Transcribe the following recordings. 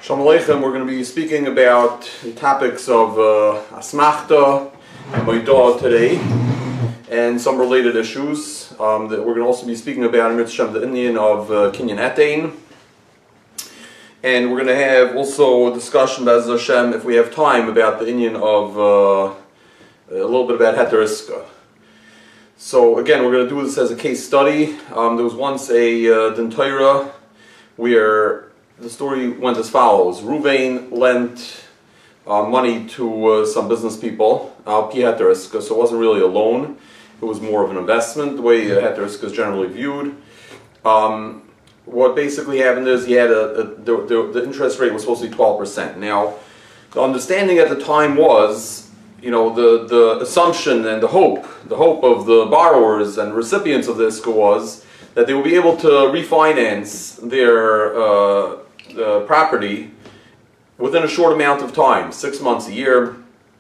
Shalom Aleichem. We're going to be speaking about the topics of Asmachta and Moedah today, and some related issues. That we're going to also be speaking about in Mitzvah, the Indian of Kinyan Etain, and we're going to have also a discussion, Be'ez Hashem, if we have time, about the Indian of a little bit about Heter Iska. So again, we're going to do this as a case study. There was once a Din Torah where the story went as follows. Ruvain lent money to some business people, Al-Pi Heter Iska, so it wasn't really a loan, it was more of an investment, the way Heter Iska is generally viewed. What basically happened is he had the interest rate was supposed to be 12%. Now, the understanding at the time was, the assumption and the hope of the borrowers and recipients of the Iska was that they will be able to refinance their property within a short amount of time, 6 months, a year.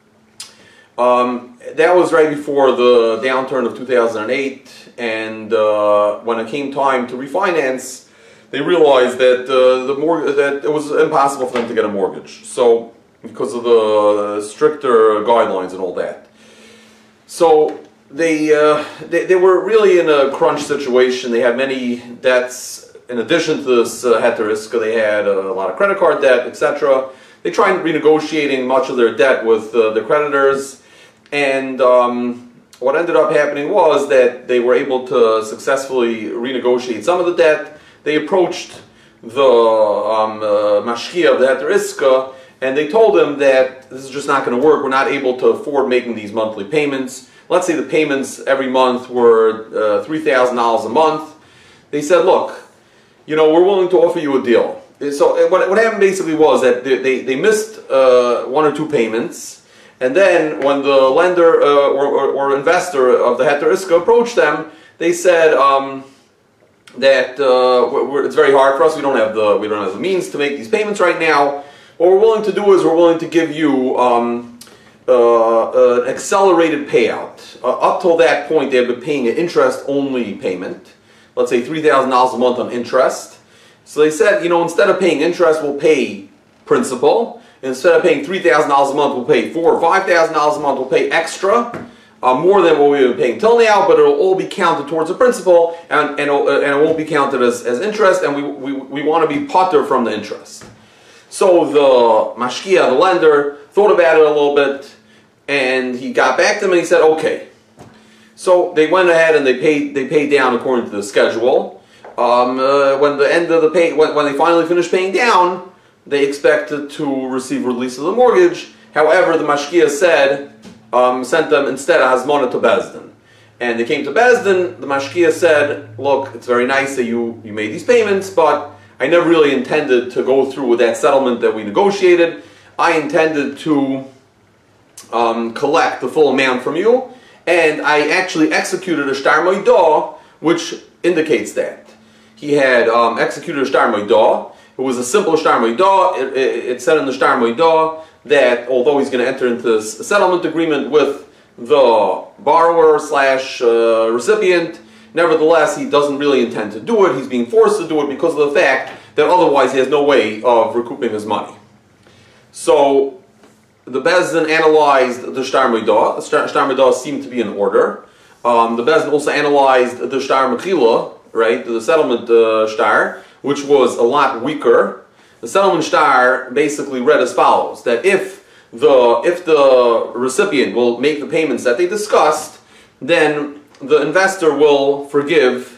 That was right before the downturn of 2008, and when it came time to refinance, they realized that that it was impossible for them to get a mortgage. So, because of the stricter guidelines and all that, so they were really in a crunch situation. They had many debts. In addition to this Heter Iska, they had a lot of credit card debt, etc. They tried renegotiating much of their debt with the creditors, and what ended up happening was that they were able to successfully renegotiate some of the debt. They approached the mashkia of the Heter Iska, and they told him that this is just not going to work. We're not able to afford making these monthly payments. Let's say the payments every month were $3,000 a month. They said, look, we're willing to offer you a deal. So what happened basically was that they missed one or two payments, and then when the lender or investor of the Heter Iska approached them, they said that it's very hard for us. We don't have the means to make these payments right now. What we're willing to do is we're willing to give you an accelerated payout. Up till that point, they had been paying an interest-only payment. Let's say $3,000 a month on interest. So they said, instead of paying interest, we'll pay principal. Instead of paying $3,000 a month, we'll pay $4,000 or $5,000 a month. We'll pay extra, more than what we've been paying till now, but it'll all be counted towards the principal, and it won't be counted as interest, and we want to be potter from the interest. So the mashkia, the lender, thought about it a little bit, and he got back to them and he said, okay. So they went ahead and they paid down according to the schedule. When they finally finished paying down, they expected to receive release of the mortgage. However, the mashkia sent them instead a hazmona to Beis Din. And they came to Beis Din. The mashkia said, look, it's very nice that you made these payments, but I never really intended to go through with that settlement that we negotiated. I intended to collect the full amount from you, and I actually executed a shtar moedah, which indicates that. He had executed a shtar moedah. It was a simple shtar moedah. It said in the shtar moedah that although he's going to enter into this settlement agreement with the borrower / recipient, nevertheless he doesn't really intend to do it. He's being forced to do it because of the fact that otherwise he has no way of recouping his money. So the Beis Din analyzed the shtar moedah. The shtar moedah seemed to be in order. The Beis Din also analyzed the shtar mechila, right, the settlement shtar, which was a lot weaker. The settlement shtar basically read as follows: that if the recipient will make the payments that they discussed, then the investor will forgive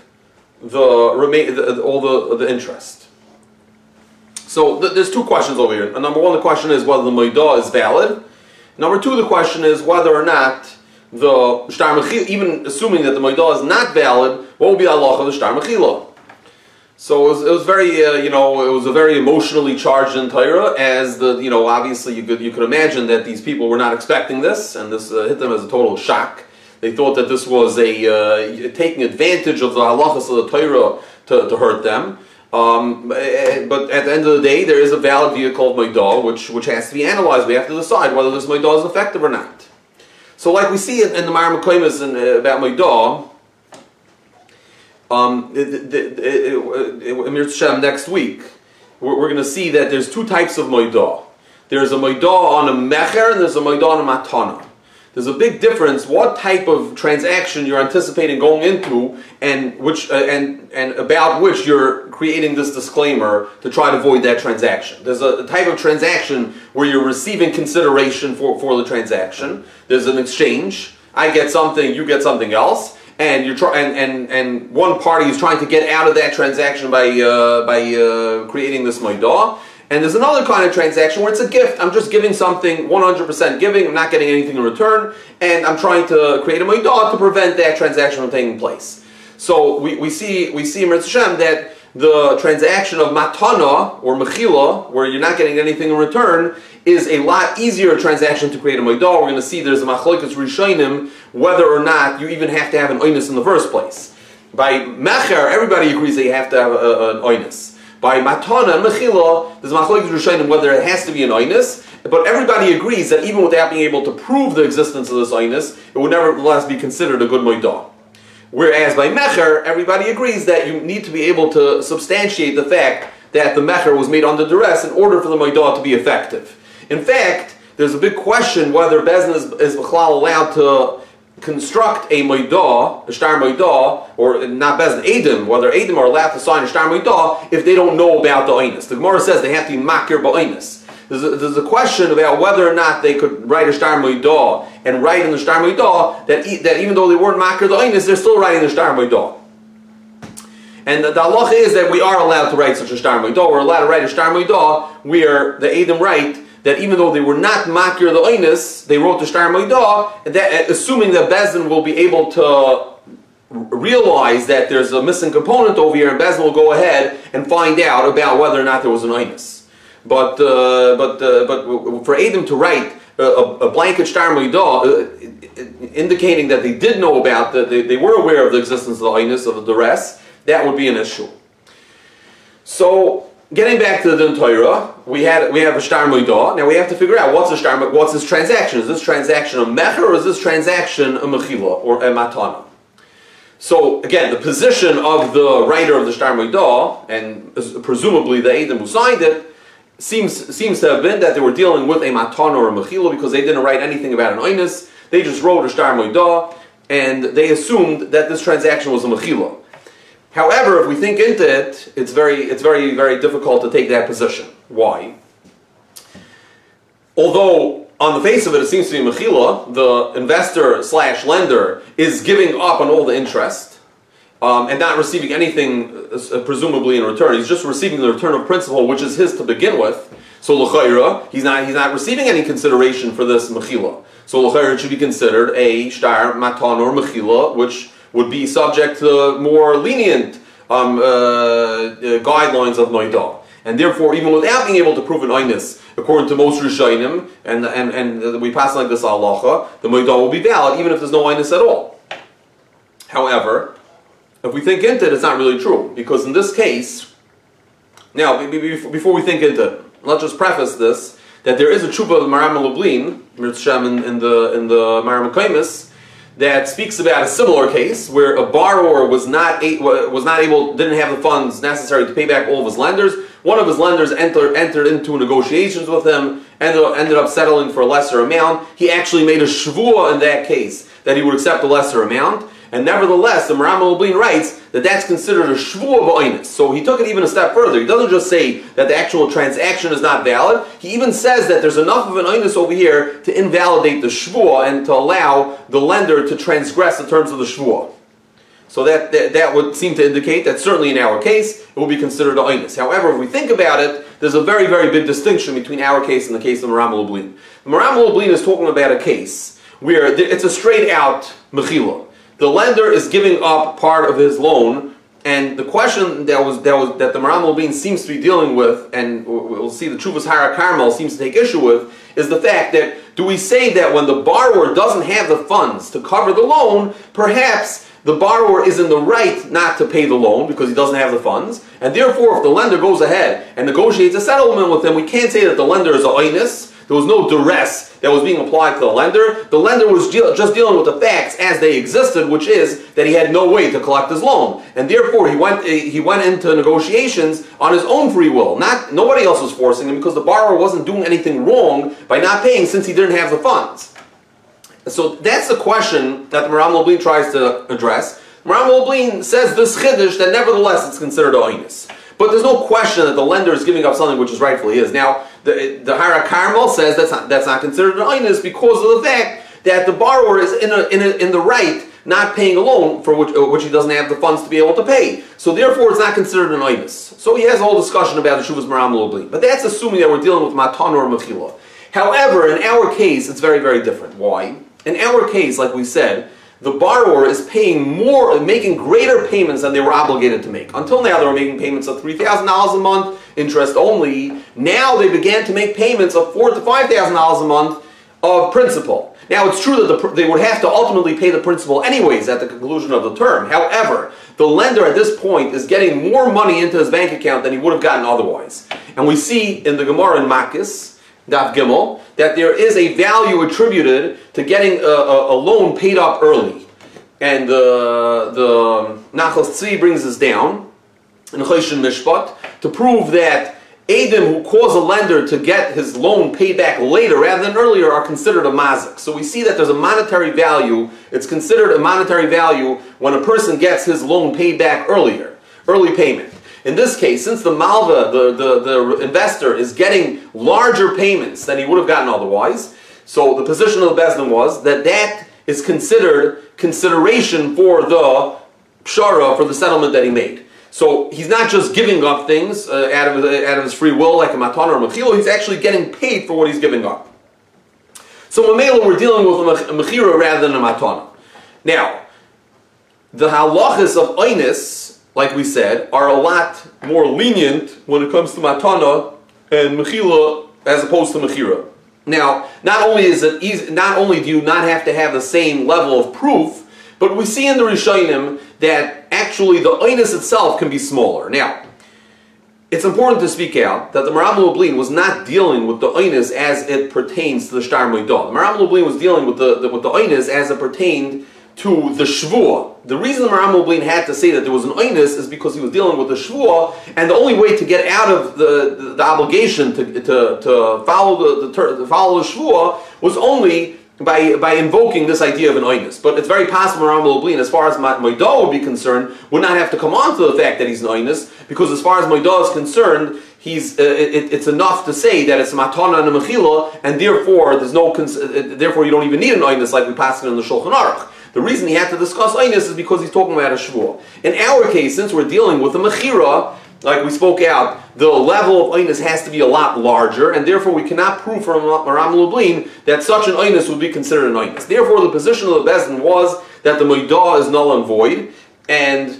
all the interest. So there's two questions over here. Number one, the question is whether the moedah is valid. Number two, the question is whether or not the shtar mechila, even assuming that the moedah is not valid, what will be halacha of the shtar mechila? So it was very, it was a very emotionally charged in Torah, as obviously you could imagine that these people were not expecting this, and this hit them as a total shock. They thought that this was taking advantage of the halachas of the Torah to hurt them. But at the end of the day, there is a valid vehicle of moedah which has to be analyzed. We have to decide whether this moedah is effective or not. So, like we see in the Mar Mekaymas about moedah, Emir Shem next week, we're going to see that there's two types of moidah. There's a moidah on a mecher and there's a moidah on a matana. There's a big difference what type of transaction you're anticipating going into and which and about which you're creating this disclaimer to try to avoid that transaction. There's a type of transaction where you're receiving consideration for the transaction. There's an exchange. I get something, you get something else, and you're and one party is trying to get out of that transaction by creating this moidah. And there's another kind of transaction where it's a gift. I'm just giving something, 100% giving, I'm not getting anything in return, and I'm trying to create a moidah to prevent that transaction from taking place. So we see in Mitzvah Hashem that the transaction of matana or mechila, where you're not getting anything in return, is a lot easier transaction to create a moidah. We're going to see there's a machlokes rishonim whether or not you even have to have an oinus in the first place. By mecher, everybody agrees that you have to have an oinus. By matana and mechila, there's machlokes rishonim whether it has to be an oinus, but everybody agrees that even without being able to prove the existence of this oinus, it would nevertheless be considered a good moidah. Whereas by mecher, everybody agrees that you need to be able to substantiate the fact that the mecher was made under duress in order for the moidah to be effective. In fact, there's a big question whether Bezdin is allowed to construct a moidah, a shtar moidah, or not Bezdin, Eidim, whether Eidim are allowed to sign a shtar moidah if they don't know about the oinus. The Gemara says they have to be makir ba'oinus. There's a question about whether or not they could write a shtar moidah and write in the shtar moidah that even though they weren't makir the oinus, they're still writing the shtar moidah. And the halacha is that we are allowed to write such a shtar moidah. We're allowed to write a shtar moidah where the Eidim write that even though they were not makir the oinus, they wrote the shtar moidah, assuming that Bezdin will be able to realize that there's a missing component over here, and Bezdin will go ahead and find out about whether or not there was an oinus. But for Eidim to write a blanket shtar moidah, indicating that they did know about they were aware of the existence of the oinus, of the duress, that would be an issue. So, getting back to the Din Torah, we have a shtar moidah. Now we have to figure out what's this transaction? Is this transaction a mecher or is this transaction a mechila or a matana? So again, the position of the writer of the shtar moidah, and presumably the Eidim who signed it, seems to have been that they were dealing with a matana or a mechila because they didn't write anything about an oinus. They just wrote a shtar moidah, and they assumed that this transaction was a mechila. However, if we think into it, it's very, very difficult to take that position. Why? Although, on the face of it, it seems to be mechila, the investor/lender is giving up on all the interest and not receiving anything, presumably in return. He's just receiving the return of principal, which is his to begin with. So l'chayra, he's not receiving any consideration for this mechila. So l'chayra, it should be considered a shtar matan or mechila, which would be subject to more lenient guidelines of moidah, and therefore, even without being able to prove an oinus, according to most rishonim, and we pass like this halacha, the moidah will be valid even if there's no oinus at all. However, if we think into it, it's not really true, because in this case, now before we think into it, let's just preface this that there is a tshuva of Maram Lublin, in the Maram Kaimis, that speaks about a similar case where a borrower didn't have the funds necessary to pay back all of his lenders. One of his lenders entered into negotiations with him, ended up settling for a lesser amount. He actually made a shvuah in that case that he would accept a lesser amount. And nevertheless, the Maram Lublin writes that that's considered a shvuah b'oinus. So he took it even a step further. He doesn't just say that the actual transaction is not valid. He even says that there's enough of an oinus over here to invalidate the shvuah and to allow the lender to transgress the terms of the shvuah. So that would seem to indicate that certainly in our case, it will be considered a oinus. However, if we think about it, there's a very, very big distinction between our case and the case of Maram Lublin. Maram Lublin is talking about a case where it's a straight out mechila. The lender is giving up part of his loan, and the question that the Maram Lublin seems to be dealing with, and we'll see the Chuvas Hara Carmel seems to take issue with, is the fact that do we say that when the borrower doesn't have the funds to cover the loan, perhaps the borrower is in the right not to pay the loan because he doesn't have the funds, and therefore if the lender goes ahead and negotiates a settlement with him, we can't say that the lender is a oinus, There was no duress that was being applied to the lender. The lender was just dealing with the facts as they existed, which is that he had no way to collect his loan, and therefore he went into negotiations on his own free will. Nobody else was forcing him, because the borrower wasn't doing anything wrong by not paying, since he didn't have the funds. So that's the question that the Maram Lublin tries to address. Maram Lublin says this chiddush that nevertheless it's considered a oinus. But there's no question that the lender is giving up something which is rightfully his. Now, the Hara Carmel says that's not considered an oinus because of the fact that the borrower is in the right not paying a loan for which he doesn't have the funds to be able to pay. So therefore it's not considered an oinus. So he has a whole discussion about the Shuvas Maram Lublin. But that's assuming that we're dealing with matana or mechila. However, in our case, it's very, very different. Why? In our case, like we said, the borrower is paying more, making greater payments than they were obligated to make. Until now, they were making payments of $3,000 a month, interest only. Now they began to make payments of $4,000 to $5,000 a month of principal. Now, it's true that they would have to ultimately pay the principal anyways at the conclusion of the term. However, the lender at this point is getting more money into his bank account than he would have gotten otherwise. And we see in the Gemara in Makis, Daf Gimel, that there is a value attributed to getting a loan paid up early. And the Nachlas Tzvi brings this down in Choshen Mishpat to prove that Edom who cause a lender to get his loan paid back later rather than earlier are considered a mazik. So we see that there's a monetary value. It's considered a monetary value when a person gets his loan paid back earlier, early payment. In this case, since the malva, the investor, is getting larger payments than he would have gotten otherwise, so the position of the Bezdin was that is considered consideration for the pshara, for the settlement that he made. So he's not just giving up things out of his free will like a matana or mechila, he's actually getting paid for what he's giving up. So Mamela, we're dealing with a mechira rather than a matana. Now, the halachas of oinus, like we said, are a lot more lenient when it comes to matana and mechila as opposed to mechira. Now, not only do you not have to have the same level of proof, but we see in the Rishonim that actually the oinus itself can be smaller. Now, it's important to speak out that the Maram Lublin was not dealing with the oinus as it pertains to the shtar moedah. The Maram Lublin was dealing with the oinus as it pertained to the shvuah. The reason the Maram Lublin had to say that there was an oinus is because he was dealing with the shvuah, and the only way to get out of the obligation to follow the shvuah was only by invoking this idea of an oinus. But it's very possible Maram Lublin, as far as moedah would be concerned, would not have to come on to the fact that he's an oinus, because as far as moedah is concerned, it's enough to say that it's a matana and a mechila, and therefore therefore you don't even need an oinus like we pass it in the Shulchan Aruch. The reason he had to discuss oinus is because he's talking about a shvuah. In our case, since we're dealing with a mechira, like we spoke out, the level of oinus has to be a lot larger, and therefore we cannot prove from Maram Lublin that such an oinus would be considered an oinus. Therefore, the position of the Bezdin was that the moedah is null and void, and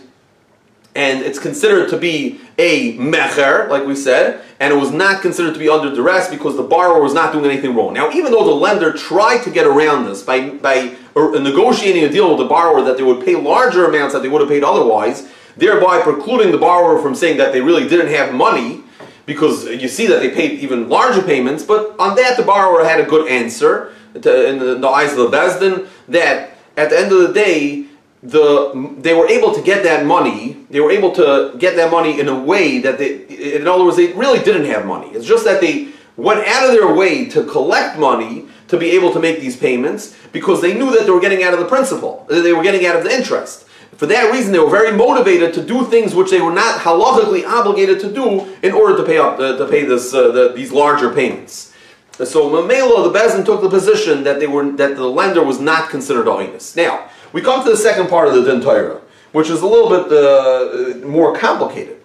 it's considered to be a mecher, like we said, and it was not considered to be under duress because the borrower was not doing anything wrong. Now, even though the lender tried to get around this by negotiating a deal with the borrower that they would pay larger amounts that they would have paid otherwise, thereby precluding the borrower from saying that they really didn't have money, because you see that they paid even larger payments, but on that the borrower had a good answer in the eyes of the Bezdin, that at the end of the day, they were able to get that money. They were able to get that money in a way that in other words, they really didn't have money. It's just that they went out of their way to collect money to be able to make these payments because they knew that they were getting out of the principal. They were getting out of the interest. For that reason, they were very motivated to do things which they were not halachically obligated to do in order to pay these larger payments. So Mamela, the Bezdin took the position that the lender was not considered oinus. Now, we come to the second part of the Din Torah, which is a little bit more complicated.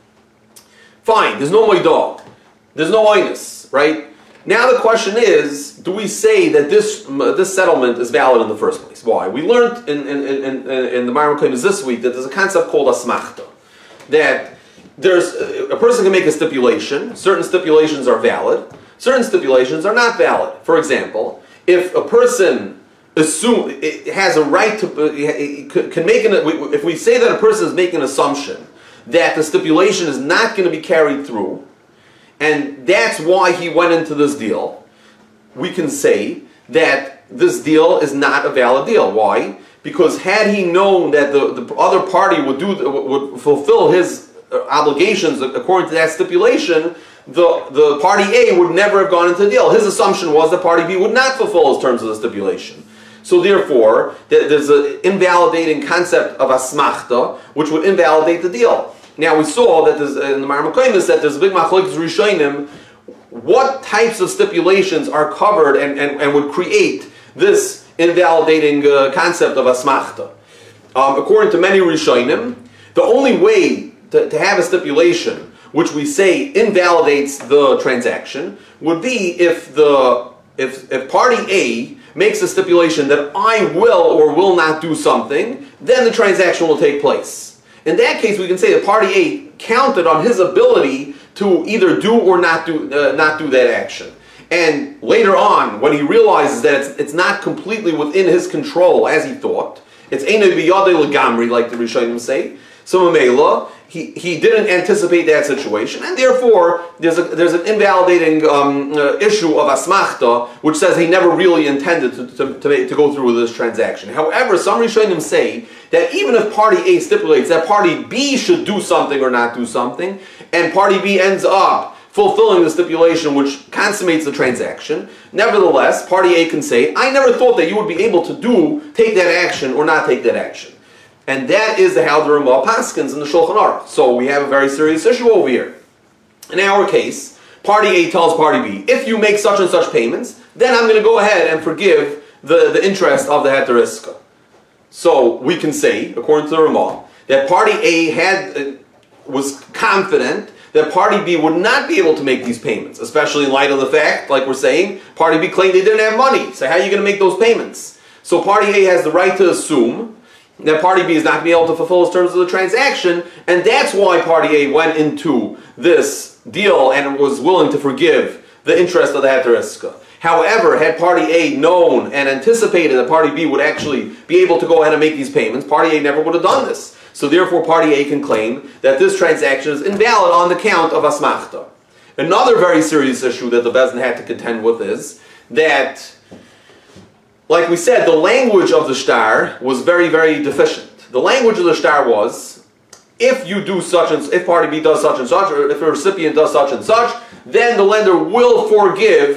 Fine, there's no moedah, there's no oinus, right? Now the question is, do we say that this settlement is valid in the first place? Why? We learned in the Maram Koines this week that there's a concept called asmachta, that a person can make a stipulation. Certain stipulations are valid, certain stipulations are not valid. For example, if a person has a right to if we say that a person is making an assumption that the stipulation is not going to be carried through, and that's why he went into this deal, we can say that this deal is not a valid deal. Why? Because had he known that the other party would fulfill his obligations according to that stipulation, the party A would never have gone into the deal. His assumption was that party B would not fulfill his terms of the stipulation. So therefore, there's an invalidating concept of asmachta, which would invalidate the deal. Now we saw that in the Mar Makaymis that there's a big machlokes rishonim, what types of stipulations are covered and would create this invalidating concept of asmachta. According to many rishonim, the only way to have a stipulation which we say invalidates the transaction would be if party A makes a stipulation that I will or will not do something, then the transaction will take place. In that case, we can say that party A counted on his ability to either do or not do that action. And later on, when he realizes that it's not completely within his control as he thought, it's einay biyadei legamri, like the Rishonim say. So Mamela, he didn't anticipate that situation, and therefore there's an invalidating issue of asmachta, which says he never really intended to go through with this transaction. However, some Rishonim say that even if party A stipulates that party B should do something or not do something, and party B ends up fulfilling the stipulation which consummates the transaction, nevertheless, party A can say, I never thought that you would be able to take that action or not take that action. And that is the how the Ramah paskins in the Shulchan Aruch. So we have a very serious issue over here. In our case, party A tells party B, if you make such and such payments, then I'm going to go ahead and forgive the interest of the heter iska. So we can say, according to the Ramah, that party A was confident that party B would not be able to make these payments, especially in light of the fact, like we're saying, party B claimed they didn't have money. So how are you going to make those payments? So party A has the right to assume that party B is not going to be able to fulfill his terms of the transaction, and that's why party A went into this deal and was willing to forgive the interest of the heter iska. However, had party A known and anticipated that party B would actually be able to go ahead and make these payments, party A never would have done this. So therefore party A can claim that this transaction is invalid on the count of asmachta. Another very serious issue that the Bezdin had to contend with is that, like we said, the language of the shtar was very, very deficient. The language of the shtar was, if you do such and if party B does such and such, or if the recipient does such and such, then the lender will forgive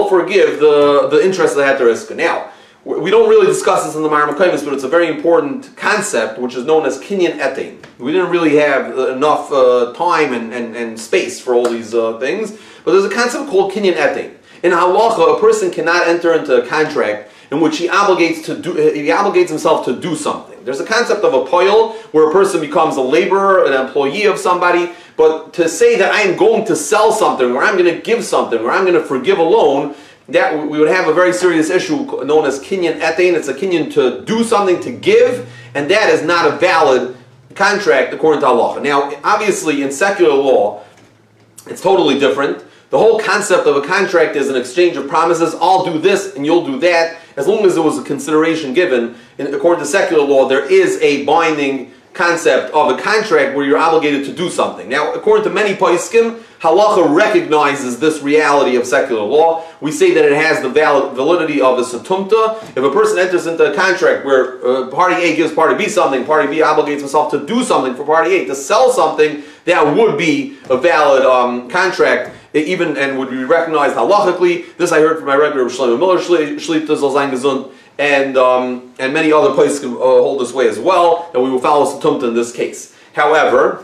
the interest of the heter iska. Now, we don't really discuss this in the Mar Makaymis, but it's a very important concept which is known as kinyan etin. We didn't really have enough time and space for all these things, but there's a concept called kinyan etin. In halacha, a person cannot enter into a contract in which he obligates himself to do something. There's a concept of a poil, where a person becomes a laborer, an employee of somebody, but to say that I am going to sell something, or I'm going to give something, or I'm going to forgive a loan, that we would have a very serious issue known as kinyan etin. It's a kinyan to do something, to give, and that is not a valid contract according to halacha. Now, obviously, in secular law, it's totally different. The whole concept of a contract is an exchange of promises. I'll do this and you'll do that. As long as there was a consideration given, according to secular law, there is a binding concept of a contract where you're obligated to do something. Now, according to many poskim, halacha recognizes this reality of secular law. We say that it has the validity of a satumta. If a person enters into a contract where party A gives party B something, party B obligates himself to do something for party A, to sell something, that would be a valid contract, even and would be recognized halachically. This I heard from my regular Shlomo Miller, Shlita Zal Zayin Gesund, and many other places hold this way as well, and we will follow Satumta in this case. However,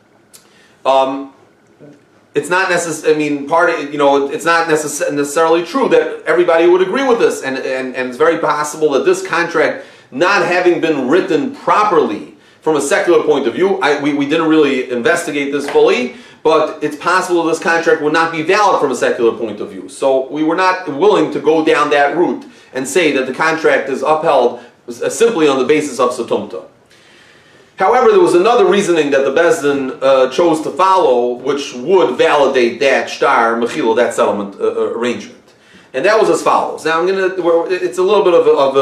it's not necessarily. I mean, it's not necessarily true that everybody would agree with this, and it's very possible that this contract, not having been written properly from a secular point of view, we didn't really investigate this fully, but it's possible this contract would not be valid from a secular point of view. So we were not willing to go down that route and say that the contract is upheld simply on the basis of satumta. However, there was another reasoning that the Bezdin chose to follow, which would validate that shtar mechila, that settlement arrangement, and that was as follows. Now it's a little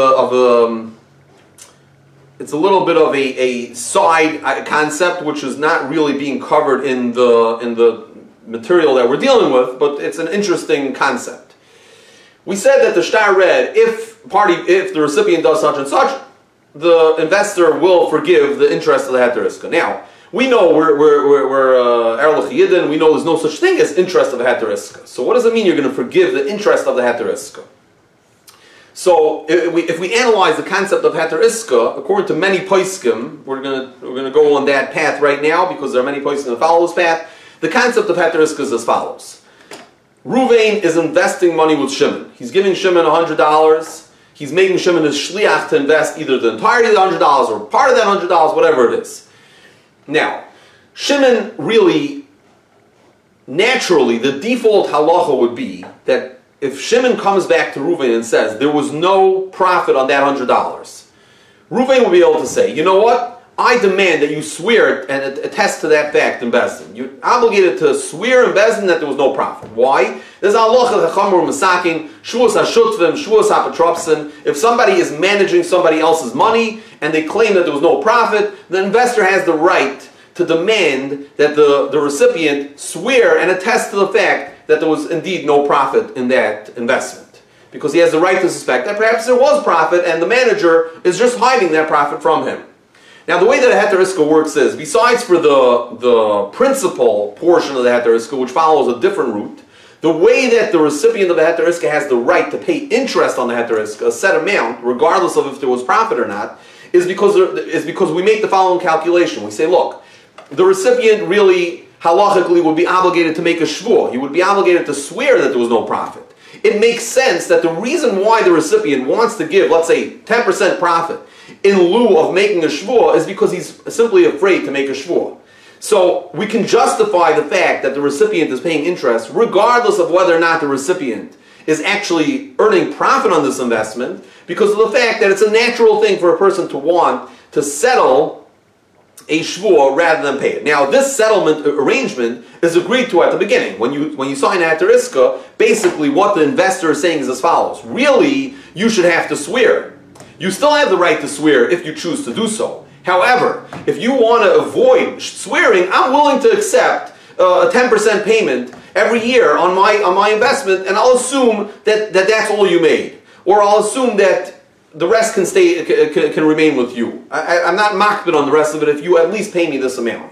bit of a side concept, which is not really being covered in the material that we're dealing with, but it's an interesting concept. We said that the shtar read, if the recipient does such and such, the investor will forgive the interest of the heter iska. Now, we know we're Erlich Yidden, we know there's no such thing as interest of the heter iska. So what does it mean you're going to forgive the interest of the heter iska? So if we analyze the concept of heter iska, according to many poskim, we're going to go on that path right now because there are many poskim that follow this path. The concept of heter iska is as follows. Ruvain is investing money with Shimon. He's giving Shimon $100. He's making Shimon his shliach to invest either the entirety of the $100 or part of that $100, whatever it is. Now, Shimon really, naturally, the default halacha would be that if Shimon comes back to Ruvain and says there was no profit on that $100, Ruvain will be able to say, you know what? I demand that you swear and attest to that fact in Bezdin. You're obligated to swear in Bezdin that there was no profit. Why? There's halacha chachamur masakin, shuas hashutvim, shuas hapatropsin. If somebody is managing somebody else's money and they claim that there was no profit, the investor has the right to demand that the recipient swear and attest to the fact that there was indeed no profit in that investment. Because he has the right to suspect that perhaps there was profit and the manager is just hiding that profit from him. Now, the way that a heter iska works is, besides for the principal portion of the heter iska, which follows a different route, the way that the recipient of the heter iska has the right to pay interest on the heter iska, a set amount, regardless of if there was profit or not, is because we make the following calculation. We say, look, the recipient really, halachically, would be obligated to make a shvur. He would be obligated to swear that there was no profit. It makes sense that the reason why the recipient wants to give, let's say, 10% profit, in lieu of making a shvur is because he's simply afraid to make a shvur. So we can justify the fact that the recipient is paying interest regardless of whether or not the recipient is actually earning profit on this investment, because of the fact that it's a natural thing for a person to want to settle a shvur rather than pay it. Now, this settlement arrangement is agreed to at the beginning. When you sign a heter iska, basically what the investor is saying is as follows. Really, you should have to swear. You still have the right to swear if you choose to do so. However, if you want to avoid swearing, I'm willing to accept a 10% payment every year on my investment, and I'll assume that that's all you made. Or I'll assume that the rest can remain with you. I'm not makbid on the rest of it if you at least pay me this amount.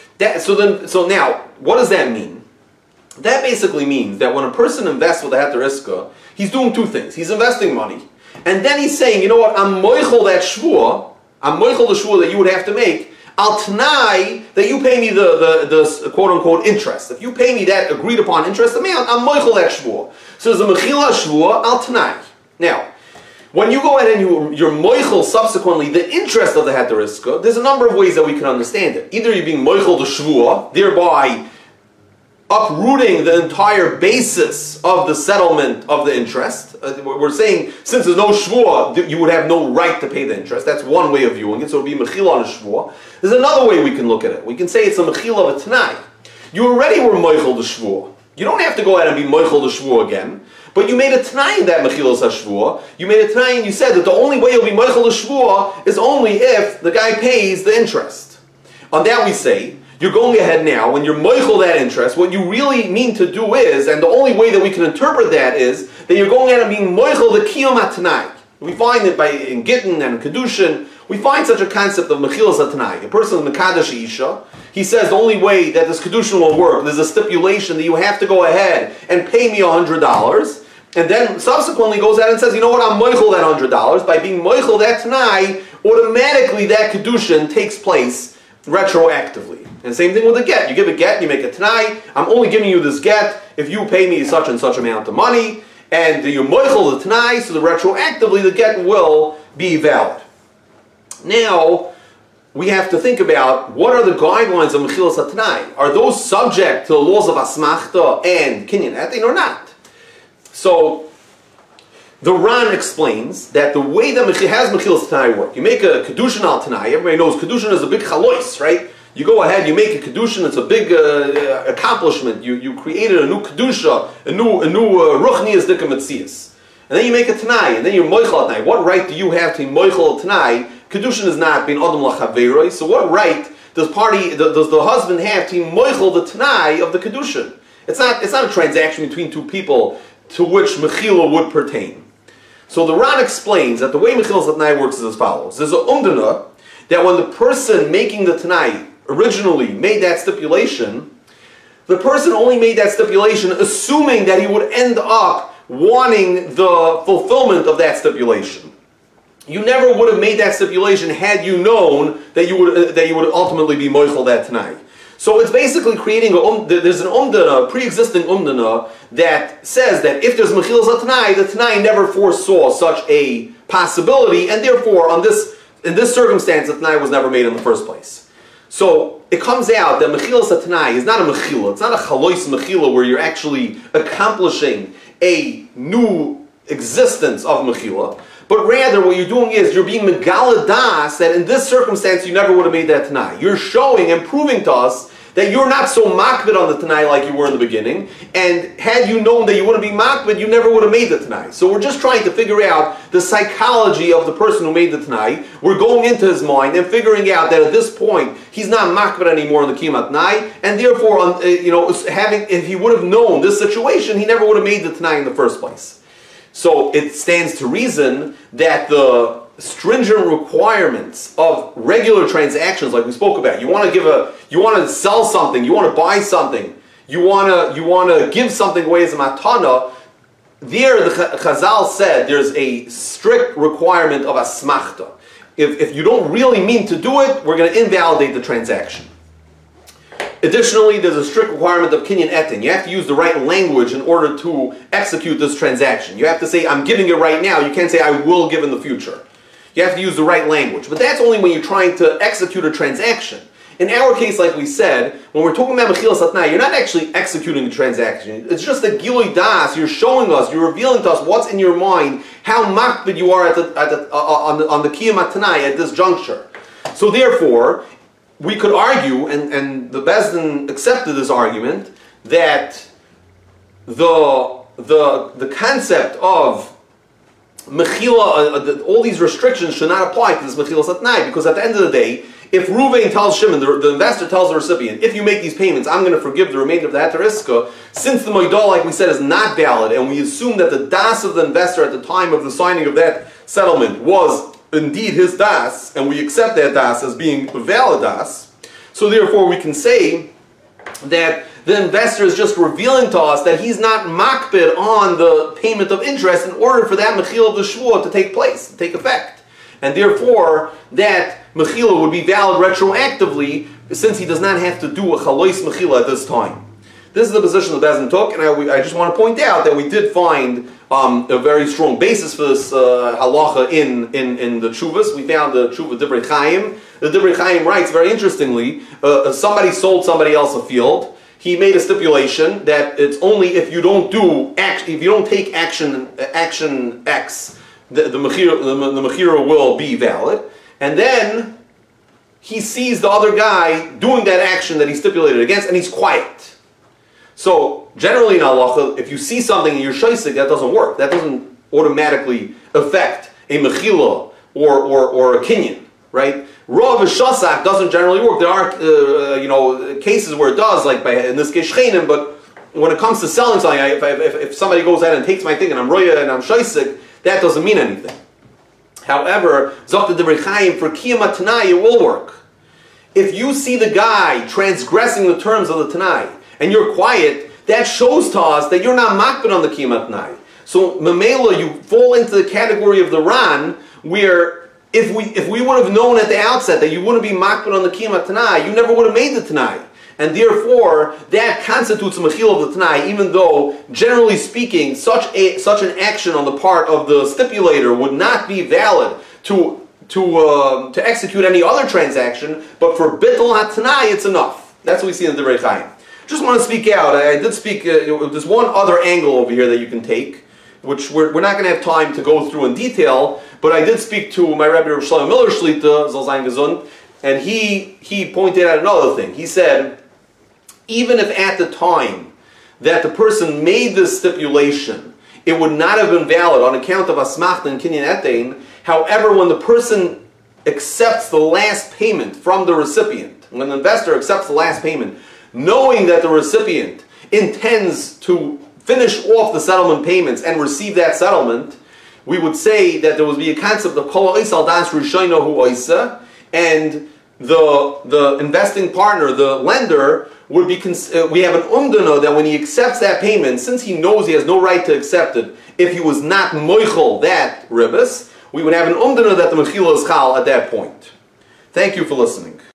So now, what does that mean? That basically means that when a person invests with a heter iska, he's doing two things. He's investing money. And then he's saying, you know what, I'm moichel that shvur, I'm moichel the shvur that you would have to make, I'll t'nai that you pay me the quote-unquote interest. If you pay me that agreed-upon interest amount, I'm moichel that shvur. So there's a mechila shvur, I'll t'nai. Now, when you go ahead and you're moichel subsequently the interest of the heter iska, there's a number of ways that we can understand it. Either you're being moichel the shvur, thereby uprooting the entire basis of the settlement of the interest. We're saying, since there's no shvur, you would have no right to pay the interest. That's one way of viewing it, so it would be mechila on a shvur. There's another way we can look at it. We can say it's a mechila of a t'nai. You already were moichel the shvur. You don't have to go ahead and be moichel the shvur again, but you made a t'nai in that mechila shvur. You made a t'nai and you said that the only way you'll be moichel the shvur is only if the guy pays the interest. On that we say, you're going ahead now, when you're moichel that interest, what you really mean to do is, and the only way that we can interpret that is, that you're going ahead and being moichel the kiyum atnai. We find it in Gittin and Kedushin, we find such a concept of mechilas atnai. A person is mekadosh isha, he says the only way that this Kedushin will work, there's a stipulation that you have to go ahead and pay me $100, and then subsequently goes out and says, you know what, I'm moichel that $100. By being moichel that t'nai, automatically that Kedushin takes place retroactively. And same thing with a get. You give a get, you make a t'nai, I'm only giving you this get if you pay me such and such amount of money, and you moichel the t'nai, so that retroactively the get will be valid. Now, we have to think about what are the guidelines of mechilas t'nai. Are those subject to the laws of asmachta and kinyan etin or not? So, the Ran explains that the way that has mechilas t'nai work, you make a kedushin al t'nai. Everybody knows kedushin is a big chalois, right? You go ahead, you make a kedushin. It's a big accomplishment. You created a new kedusha, a new ruchnias dikametzias, and then you make a t'nai, and then you're moichel t'nai. What right do you have to moichel t'nai? Kedushin is not being adam lachaveroi. So what right does the husband have to moichel the t'nai of the kedushin? It's not a transaction between two people to which Mechila would pertain. So the Ran explains that the way Mechilas Atnai works is as follows. There's a umdana that when the person making the Tanai originally made that stipulation, the person only made that stipulation assuming that he would end up wanting the fulfillment of that stipulation. You never would have made that stipulation had you known that you would ultimately be moichel that Tanai. So it's basically creating there's an umdana, pre-existing umdana, that says that if there's mechilas Tanai, the Tanai never foresaw such a possibility, and therefore in this circumstance the Tanai was never made in the first place. So it comes out that mechilas Tanai is not a mechila, it's not a chalois mechila where you're actually accomplishing a new existence of mechila, but rather what you're doing is you're being megala das that in this circumstance you never would have made that Tanai. You're showing and proving to us that you're not so makbid on the Tanai like you were in the beginning, and had you known that you wouldn't be makbid, you never would have made the Tanai. So we're just trying to figure out the psychology of the person who made the Tanai. We're going into his mind and figuring out that at this point he's not makbid anymore in the Kiyam Tanai, and therefore, if he would have known this situation, he never would have made the Tanai in the first place. So it stands to reason that the stringent requirements of regular transactions, like we spoke about, you want to sell something, you want to buy something, you want to give something away as a matana. There, the Chazal said there's a strict requirement of asmachta. If you don't really mean to do it, we're going to invalidate the transaction. Additionally, there's a strict requirement of kinyan etin. You have to use the right language in order to execute this transaction. You have to say, I'm giving it right now. You can't say, I will give in the future. You have to use the right language. But that's only when you're trying to execute a transaction. In our case, like we said, when we're talking about Mechilas Atnai, you're not actually executing the transaction. It's just a Gilui Das. You're showing us, you're revealing to us what's in your mind, how makbid you are on the Kiyam Tanai at this juncture. So therefore, we could argue, and the Bezdin accepted this argument, that the concept of Mechila, all these restrictions should not apply to this Mechilas Atnai, because at the end of the day, if Ruvain tells Shimon, the investor tells the recipient, if you make these payments, I'm going to forgive the remainder of the Heter Iska, since the Moidal, like we said, is not valid, and we assume that the Das of the investor at the time of the signing of that settlement was indeed his Das, and we accept that Das as being a valid Das, so therefore we can say that the investor is just revealing to us that he's not makbid on the payment of interest in order for that mechila of the shvuah to take place, to take effect. And therefore, that mechila would be valid retroactively since he does not have to do a chalois mechila at this time. This is the position the Bezdin took, and I just want to point out that we did find a very strong basis for this halacha in the Tshuvas. We found the Tshuva Divrei Chaim. The Divrei Chaim writes, very interestingly, somebody sold somebody else a field. He made a stipulation that it's only if you don't take action X, the mechira will be valid. And then he sees the other guy doing that action that he stipulated against, and he's quiet. So generally in halacha, if you see something and you're shaisik, that doesn't work. That doesn't automatically affect a mechila or a kinyan, right? Rav Shasak doesn't generally work. There are cases where it does, like in this case Shchenim, but when it comes to selling something, if somebody goes out and takes my thing and I'm roya and I'm shaisik, that doesn't mean anything. However, Zokta Divrei Chaim, for Kiyam Tanai, it will work. If you see the guy transgressing the terms of the Tanai and you're quiet, that shows to us that you're not makbid on the Kiyam Tanai. So Mamela, you fall into the category of the Ran, where if we would have known at the outset that you wouldn't be makbid on the Kiyam Tanai, you never would have made the Tanai. And therefore, that constitutes a mechil of the Tanai, even though, generally speaking, such an action on the part of the stipulator would not be valid to execute any other transaction, but for bittul ha-Tanai, it's enough. That's what we see in the Divrei Chaim. Just want to speak out. I did speak, there's one other angle over here that you can take, which we're not going to have time to go through in detail, but I did speak to my Rabbi Rav Shlomo Miller Shlita, Zal Zayin Gesund, and he pointed out another thing. He said, even if at the time that the person made this stipulation, it would not have been valid on account of asmachta and kinyan etein, however, when the person accepts the last payment from the recipient, when the investor accepts the last payment, knowing that the recipient intends to finish off the settlement payments and receive that settlement, we would say that there would be a concept of kol ha'isal das rishayno hu oisa, and the investing partner, the lender, would be we have an umdana that when he accepts that payment, since he knows he has no right to accept it, if he was not moichel that ribbis, we would have an umdana that the mechila is chal at that point. Thank you for listening.